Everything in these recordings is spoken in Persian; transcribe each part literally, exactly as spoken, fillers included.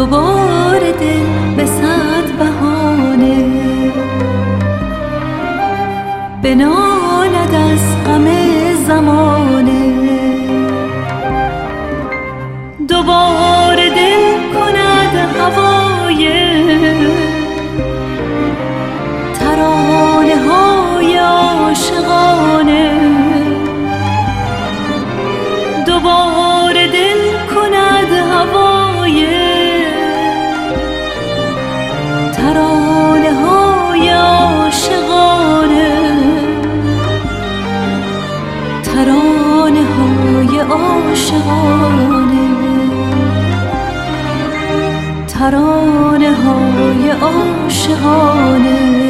دوباره دل به صد بهانه بنالد از همه زمانه. دوباره دل کند هوای ترانه های عاشقانه. دوباره دل کند هوای ترانه های عاشقانه. ترانه های عاشقانه. ترانه های عاشقانه.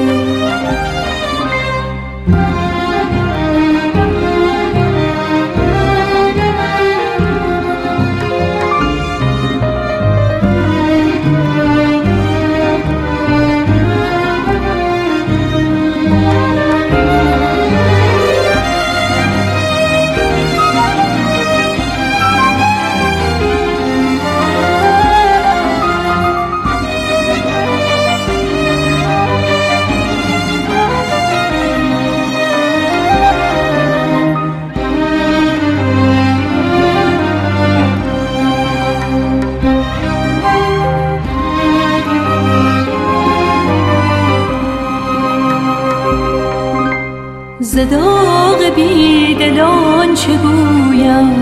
ز داغ بیدلان چه گویم،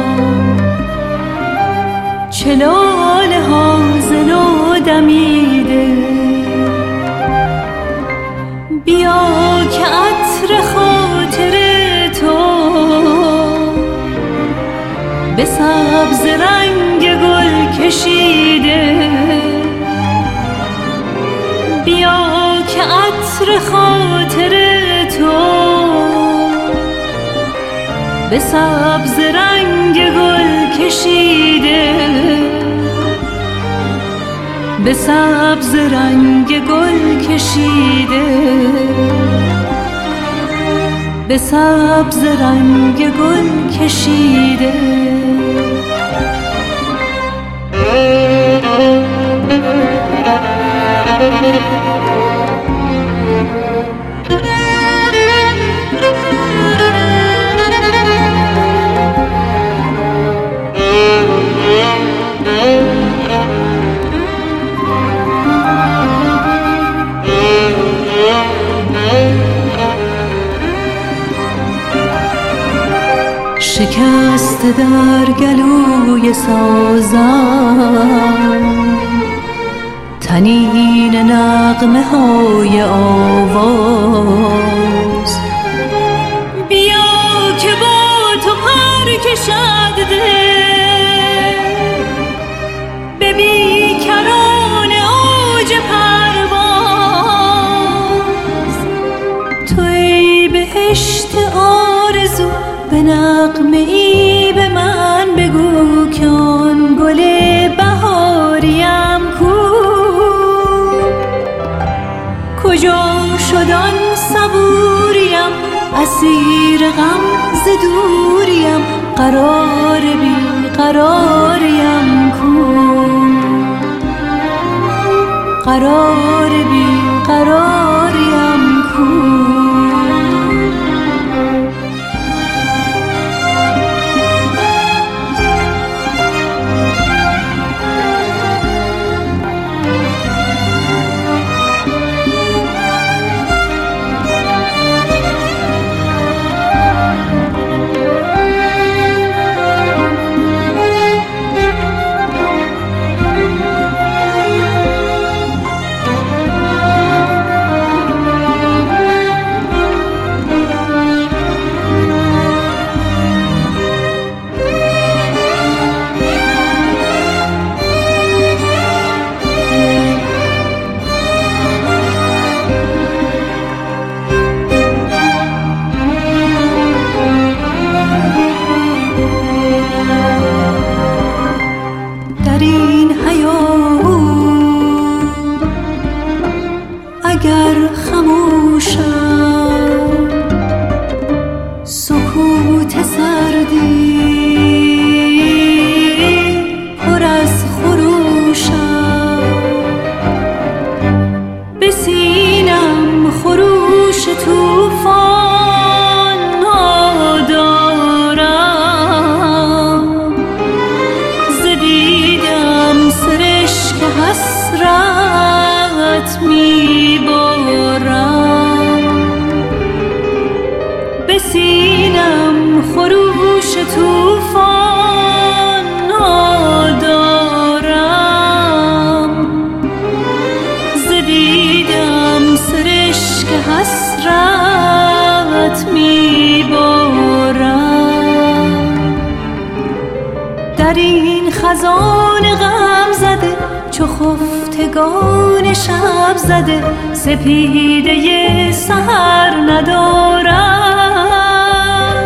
چه لاله ها ز نو دمیده. بیا که عطر خاطر تو به سبز رنگ گل کشیده. بیا که عطر خاطر تو به سبز رنگ گل کشیده. به سبز رنگ گل کشیده. به سبز رنگ گل کشیده. شکست در گلوی سازم تنین نغمه های آواز. بیا که با تو پر کشد دل به بیکران اوج پرواز. تو ای بهشت آرزو به نغمه ای به من بگو که آن گل بهاریم کو. کجا شد آن صبوریم اسیر غم ز دوریم. قرار بی قراریم کو. قرار بی قراریم کو. این خزان غم زده چو خفتگان شب زده سپیده سحر ندارم.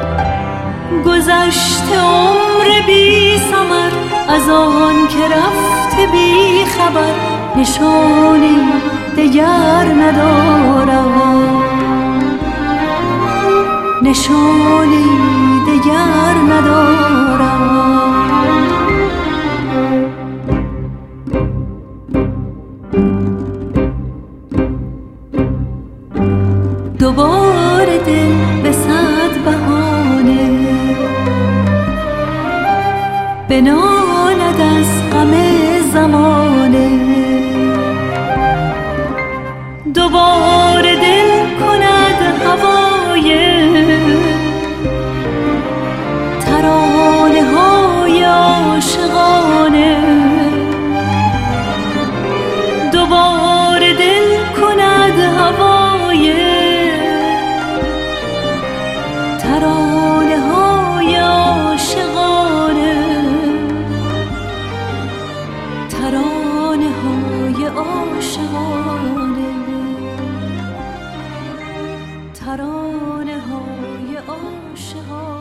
گذشته عمر بی ثمر از آن که رفته بی خبر نشانی دگر ندارم، نشانی دگر ندارم. دوباره دل به صد بهانه بنالد از غم زمانه. دوباره دل کند هوای ترانه های عاشقانه. دوباره دل کند هوای ترانه های عاشقانه، ترانه های عاشقانه، ترانه های عاشقانه.